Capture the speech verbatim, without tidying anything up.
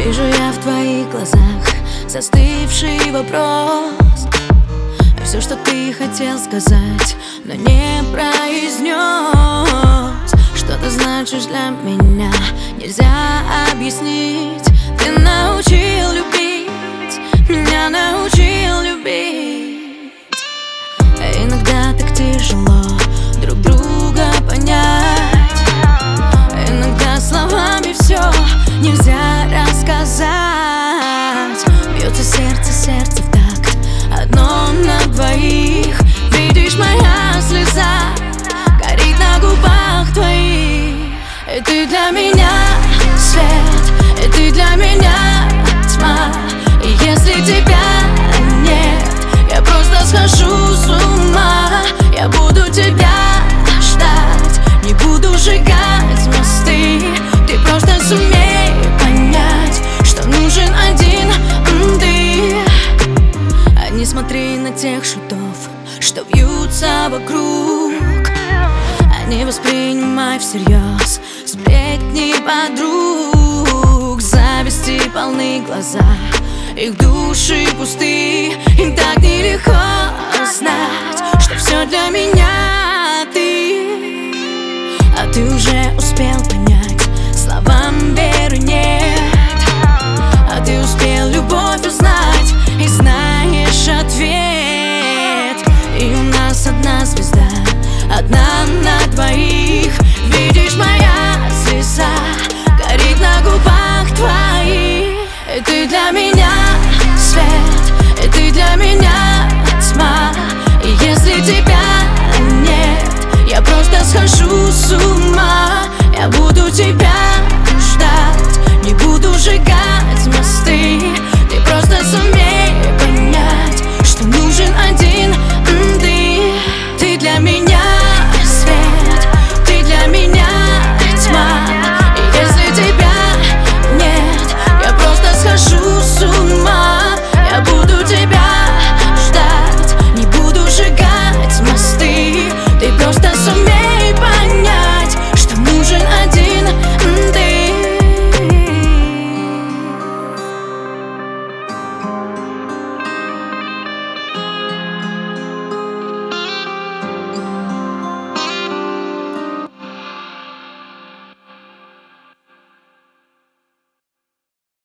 Вижу я в твоих глазах застывший вопрос. Все, что ты хотел сказать, но не произнес. Что ты значишь для меня, нельзя объяснить. Ты научил любить, меня научил любить. Иногда так тяжело друг друга понять. Иногда словами все нельзя рассказать. Бьется сердце, сердце в такт, одно на двоих. Видишь, моя слеза горит на губах твоих. И ты для меня свет, и ты для меня тьма. И если тебя нет, я просто схожу с ума. Я буду тебя ждать, не буду сжигать мосты. Ты просто сумей понять, что нужен один ты. А не смотри на тех шутов, что вьются вокруг. А не воспринимай всерьез сплетни подруг. Зависти полны глаза, их души пусты.